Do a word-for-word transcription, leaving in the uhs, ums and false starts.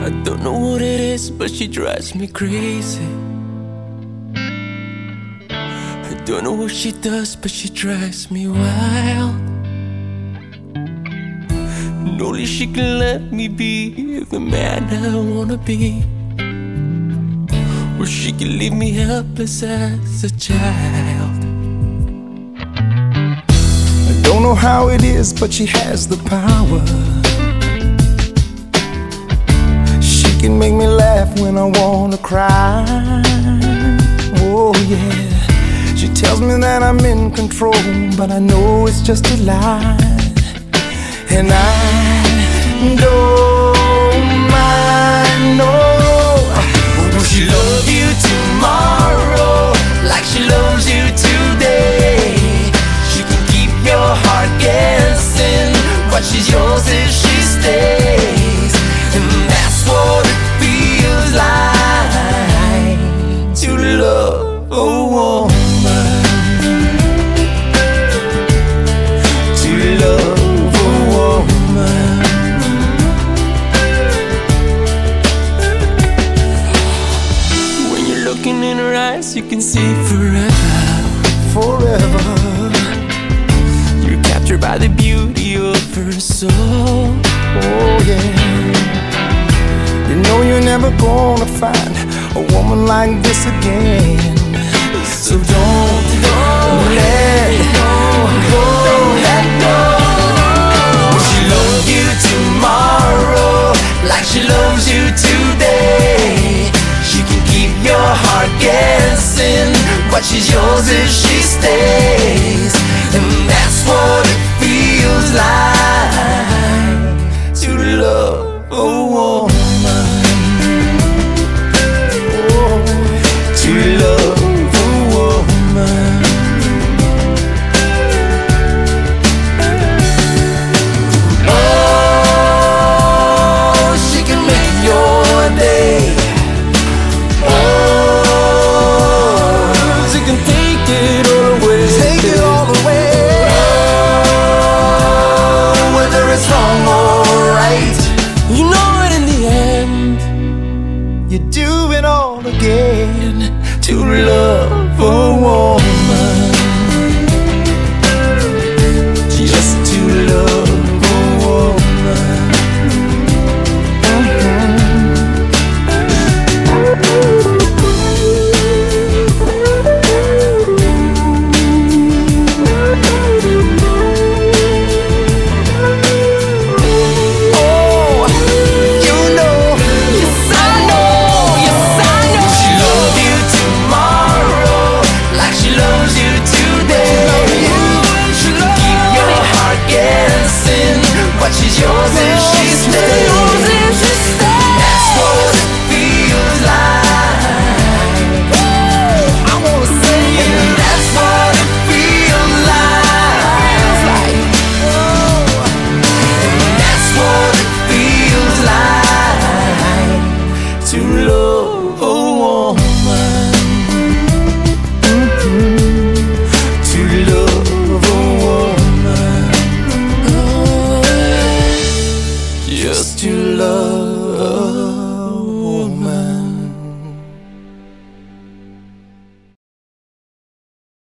I don't know what it is, but she drives me crazy. I don't know what she does, but she drives me wild. And only she can let me be the man I wanna be, or she can leave me helpless as a child. I don't know how it is, but she has the power. She can make me laugh when I wanna cry. Oh yeah. She tells me that I'm in control, but I know it's just a lie. And I don't mind, no. Will she love you tomorrow like she loves you today? She can keep your heart guessing, but she's yours if she stays. And that's what it feels like to love a woman, to love a woman. When you're looking in her eyes, you can see forever, Forever. You're captured by the beauty of her soul. Oh yeah. You know you're never gonna find a woman like this again. So don't, don't let go, don't let go. Will she love you tomorrow like she loves you today? She can keep your heart guessing, but she's yours if she stays. And that's what it feels like to love a woman, oh, to love a woman. Oh, she can make your day. Oh, she can take it all away, take it all away. Oh, whether it's wrong or right, You know what, in the end, you do it all again to love.